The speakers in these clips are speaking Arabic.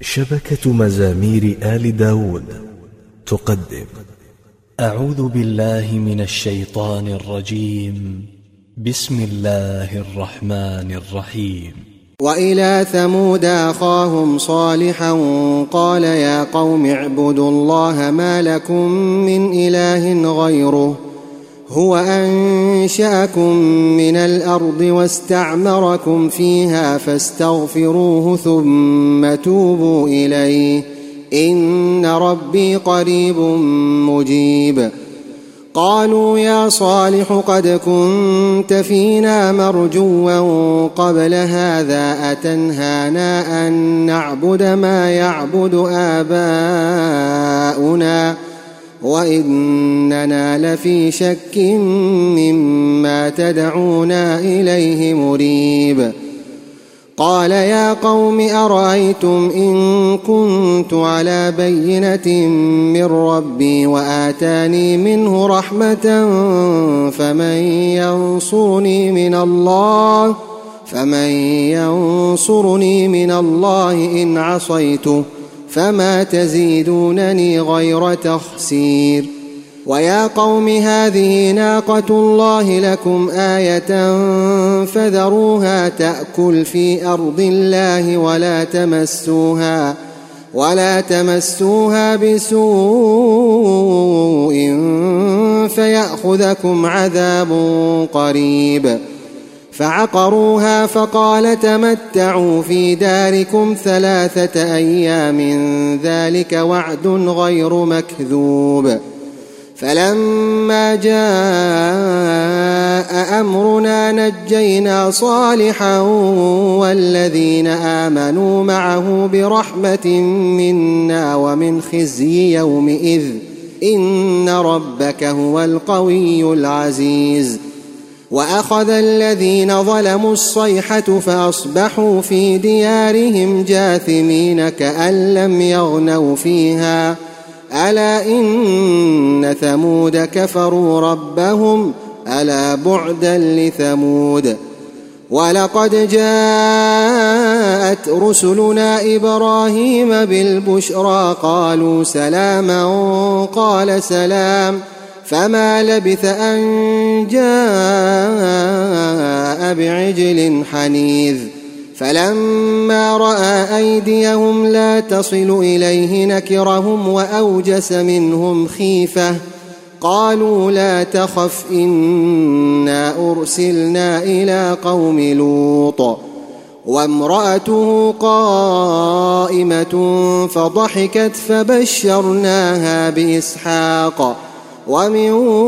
شبكة مزامير آل داود تقدم أعوذ بالله من الشيطان الرجيم. بسم الله الرحمن الرحيم. وإلى ثمود أخاهم صالحا قال يا قوم اعبدوا الله ما لكم من إله غيره هو أنشأكم من الأرض واستعمركم فيها فاستغفروه ثم توبوا إليه إن ربي قريب مجيب. قالوا يا صالح قد كنت فينا مرجوا قبل هذا أتنهانا أن نعبد ما يعبد آباؤنا وإننا لفي شك مما تدعونا إليه مريب. قال يا قوم أرأيتم إن كنت على بينة من ربي وآتاني منه رحمة فمن ينصرني من الله إن عصيته فما تزيدونني غير تخسير. ويا قوم هذه ناقة الله لكم آية فذروها تأكل في أرض الله ولا تمسوها بسوء فيأخذكم عذاب قريب. فعقروها فقال تمتعوا في داركم 3 أيام ذلك وعد غير مكذوب. فلما جاء أمرنا نجينا صالحا والذين آمنوا معه برحمة منا ومن خزي يومئذ إن ربك هو القوي العزيز. وأخذ الذين ظلموا الصيحة فأصبحوا في ديارهم جاثمين كأن لم يغنوا فيها ألا إن ثمود كفروا ربهم ألا بعدا لثمود. ولقد جاءت رسلنا إبراهيم بالبشرى قالوا سلاما قال سلام فما لبث أن جاء بعجل حنيذ. فلما رأى أيديهم لا تصل إليه نكرهم وأوجس منهم خيفة قالوا لا تخف إنا أرسلنا إلى قوم لوط وامرأته قائمة فضحكت فبشرناها بإسحاق ومن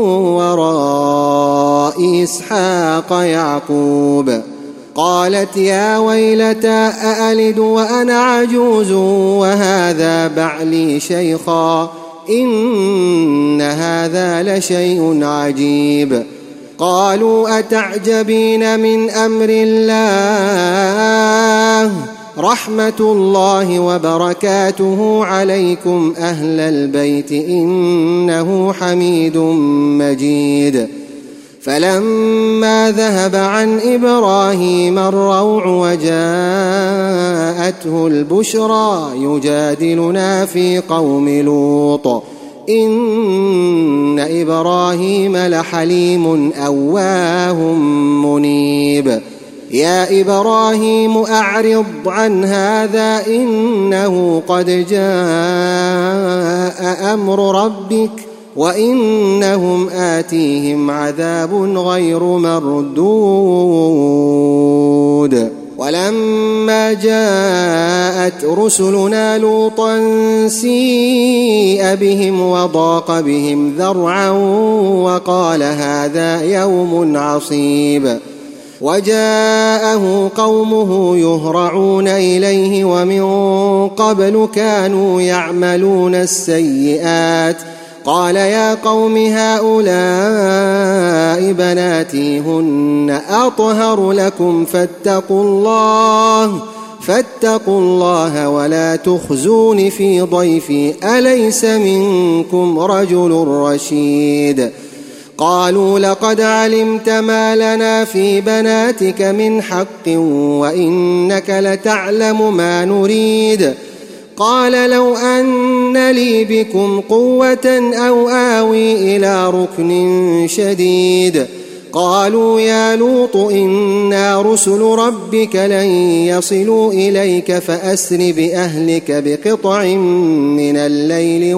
وراء إسحاق يعقوب. قالت يا ويلتى أألد وأنا عجوز وهذا بعلي شيخا إن هذا لشيء عجيب. قالوا أتعجبين من أمر الله رحمة الله وبركاته عليكم أهل البيت إنه حميد مجيد. فلما ذهب عن إبراهيم الروع وجاءته البشرى يجادلنا في قوم لوط إن إبراهيم لحليم أواه منيب. يا إبراهيم أعرض عن هذا إنه قد جاء أمر ربك وإنهم آتيهم عذاب غير مردود. ولما جاءت رسلنا لوطا سيء بهم وضاق بهم ذرعا وقال هذا يوم عصيب. وجاءه قومه يهرعون إليه ومن قبل كانوا يعملون السيئات قال يا قوم هؤلاء بناتي هن أطهر لكم فاتقوا الله ولا تخزون في ضيفي أليس منكم رجل رشيد. قالوا لقد علمت ما لنا في بناتك من حق وإنك لتعلم ما نريد قال لو أن لي بكم قوة أو آوي إلى ركن شديد قالوا يا لوط إنا رسل ربك لن يصلوا إليك فأسر بأهلك بقطع من الليل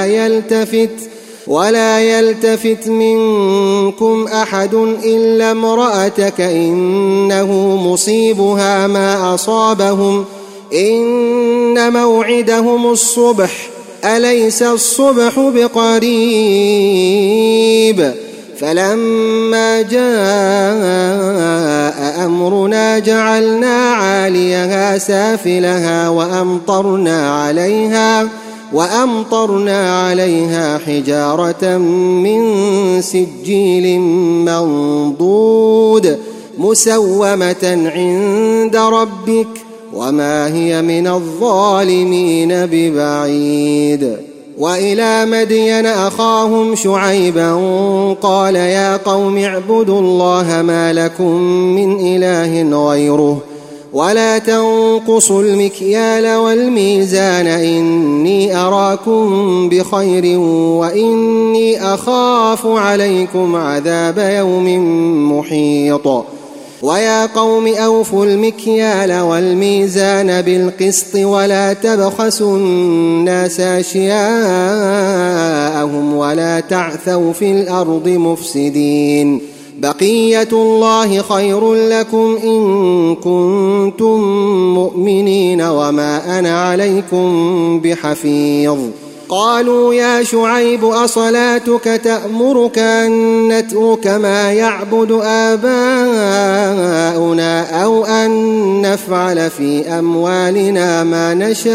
ولا يلتفت منكم أحد إلا امرأتك إنه مصيبها ما أصابهم إن موعدهم الصبح أليس الصبح بقريب فلما جاء أمرنا جعلنا عاليها سافلها وأمطرنا عليها حجارة من سجيل منضود مسومة عند ربك وما هي من الظالمين ببعيد وإلى مدين أخاهم شعيبا قال يا قوم اعبدوا الله ما لكم من إله غيره ولا تنقصوا المكيال والميزان إني أراكم بخير وإني أخاف عليكم عذاب يوم محيط ويا قوم أوفوا المكيال والميزان بالقسط ولا تبخسوا الناس أشياءهم ولا تعثوا في الأرض مفسدين بقية الله خير لكم إن كنتم مؤمنين وما أنا عليكم بحفيظ قالوا يا شعيب أصلاتك تأمرك أن نترك ما يعبد آباؤنا أو أن نفعل في أموالنا ما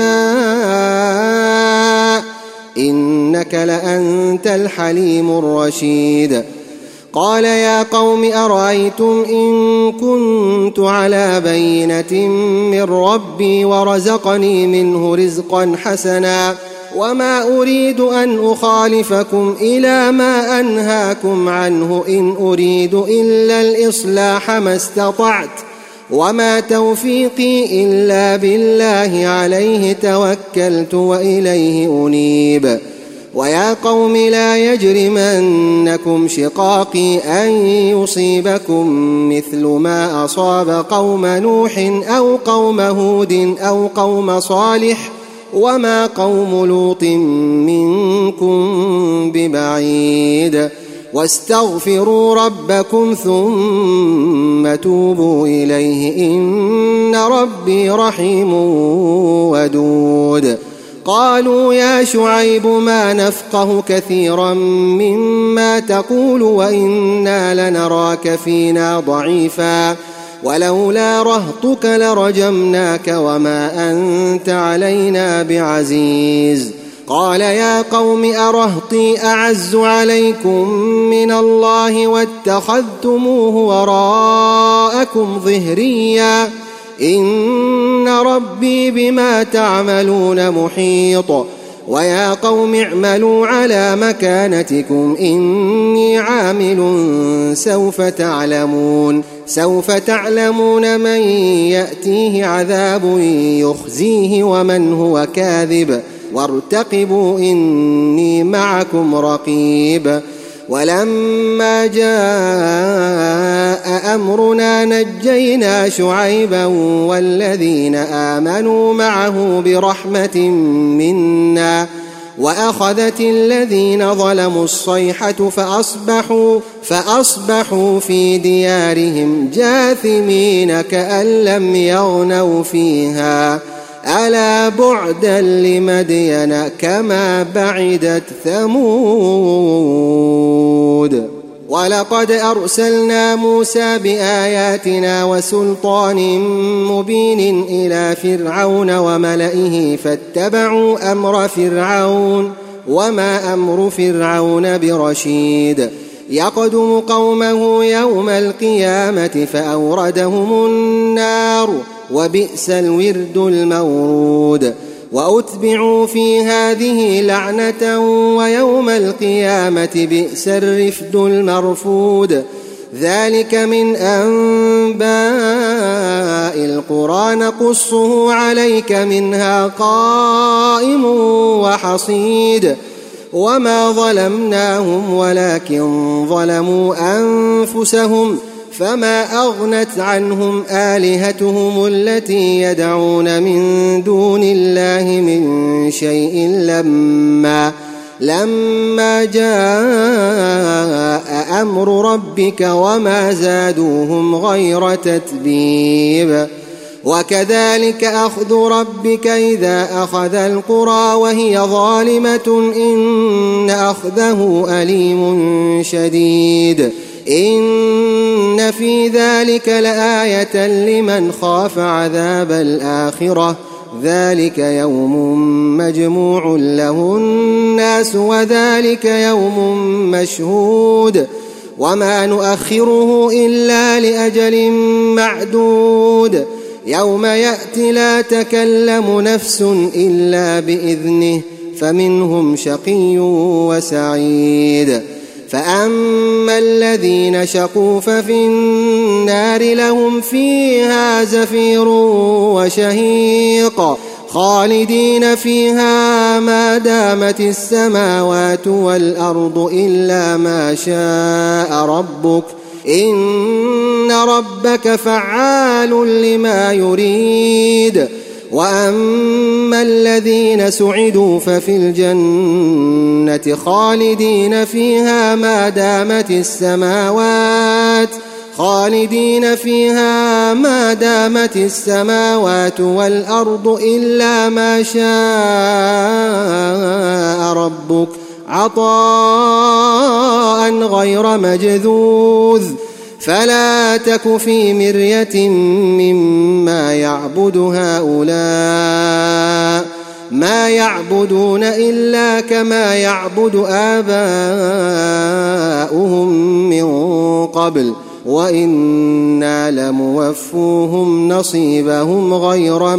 نشاء إنك لأنت الحليم الرشيد قال يا قوم أرأيتم إن كنت على بينة من ربي ورزقني منه رزقا حسنا وما أريد أن أخالفكم إلى ما أنهاكم عنه إن أريد إلا الإصلاح ما استطعت وما توفيقي إلا بالله عليه توكلت وإليه أنيب ويا قوم لا يجرمنكم شقاقي أن يصيبكم مثل ما أصاب قوم نوح أو قوم هود أو قوم صالح وما قوم لوط منكم ببعيد واستغفروا ربكم ثم توبوا إليه إن ربي رحيم ودود قالوا يا شعيب ما نفقه كثيرا مما تقول وإنا لنراك فينا ضعيفا ولولا رهطك لرجمناك وما أنت علينا بعزيز قال يا قوم أرهطي أعز عليكم من الله واتخذتموه وراءكم ظهريا إن ربي بما تعملون محيط ويا قوم اعملوا على مكانتكم إني عامل سوف تعلمون من يأتيه عذاب يخزيه ومن هو كاذب وارتقبوا إني معكم رقيب ولما جاء أمرنا نجينا شعيبا والذين آمنوا معه برحمة منا وأخذت الذين ظلموا الصيحة فأصبحوا في ديارهم جاثمين كأن لم يغنوا فيها ألا بعدا لمدين كما بعدت ثمود ولقد أرسلنا موسى بآياتنا وسلطان مبين إلى فرعون وملئه فاتبعوا أمر فرعون وما أمر فرعون برشيد يقدم قومه يوم القيامة فأوردهم النار وبئس الورد المورود وأتبعوا في هذه لعنة ويوم القيامة بئس الرفد المرفود ذلك من أنباء القرى نقصه عليك منها قائم وحصيد وما ظلمناهم ولكن ظلموا أنفسهم فما أغنت عنهم آلهتهم التي يدعون من دون الله من شيء لما جاء أمر ربك وما زادوهم غير تتبيب وكذلك أخذ ربك إذا أخذ القرى وهي ظالمة إن أخذه أليم شديد إن في ذلك لآية لمن خاف عذاب الآخرة ذلك يوم مجموع له الناس وذلك يوم مشهود وما نؤخره إلا لأجل معدود يوم يأتي لا تكلم نفس إلا بإذنه فمنهم شقي وسعيد فأما الذين شقوا ففي النار لهم فيها زفير وشهيق خالدين فيها ما دامت السماوات والأرض إلا ما شاء ربك إن ربك فعال لما يريد وأما الذين سعدوا ففي الجنة خالدين فيها ما دامت السماوات والأرض إلا ما شاء ربك عطاء غير مجذوذ فلا تك في مرية مما يعبد هؤلاء ما يعبدون إلا كما يعبد آباؤهم من قبل وإنا لموفوهم نصيبهم غير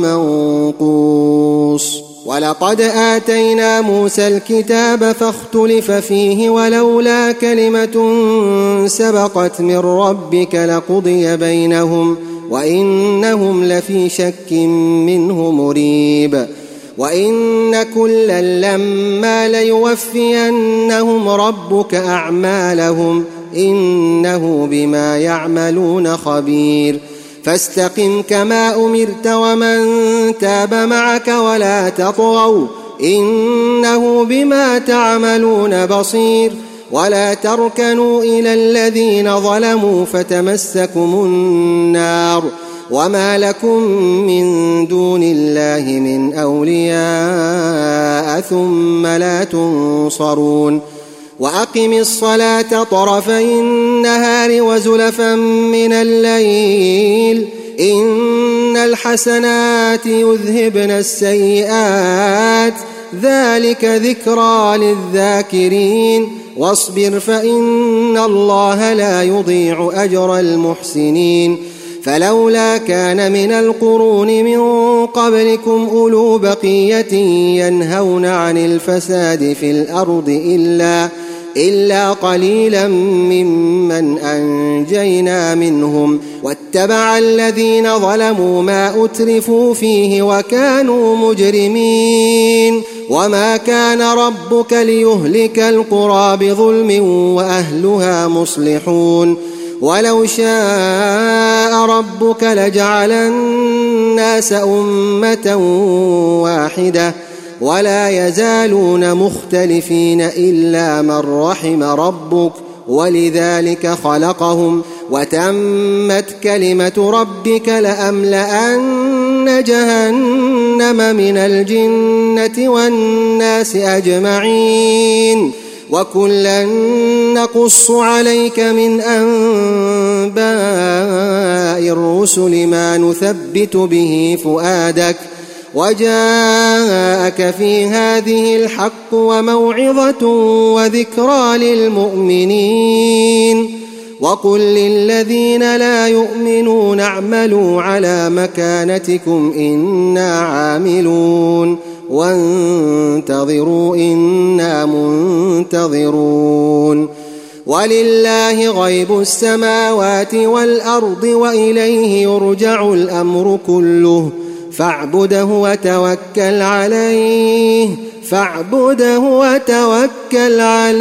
منقوص ولقد آتينا موسى الكتاب فاختلف فيه ولولا كلمة سبقت من ربك لقضي بينهم وإنهم لفي شك منه مريب وإن كلا لما ليوفينهم ربك أعمالهم إنه بما يعملون خبير فاستقم كما أمرت ومن تاب معك ولا تطغوا إنه بما تعملون بصير ولا تركنوا إلى الذين ظلموا فتمسكم النار وما لكم من دون الله من أولياء ثم لا تنصرون وأقم الصلاة طرفي النهار وزلفا من الليل إن الحسنات يذهبن السيئات ذلك ذكرى للذاكرين واصبر فإن الله لا يضيع أجر المحسنين فلولا كان من القرون من قبلكم أولو بقية ينهون عن الفساد في الأرض إلا قليلا ممن أنجينا منهم واتبع الذين ظلموا ما أترفوا فيه وكانوا مجرمين وما كان ربك ليهلك القرى بظلم وأهلها مصلحون ولو شاء ربك لجعل الناس أمة واحدة ولا يزالون مختلفين إلا من رحم ربك ولذلك خلقهم وتمت كلمة ربك لأملأن جهنم من الجنة والناس أجمعين وكلا نقص عليك من أنباء الرسل ما نثبت به فؤادك وجاءك في هذه الحق وموعظة وذكرى للمؤمنين وقل للذين لا يؤمنون اعملوا على مكانتكم إنا عاملون وانتظروا إنا منتظرون ولله غيب السماوات والأرض وإليه يرجع الأمر كله فاعبده وتوكل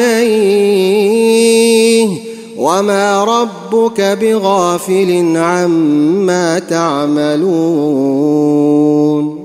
عليه وما ربك بغافل عما تعملون.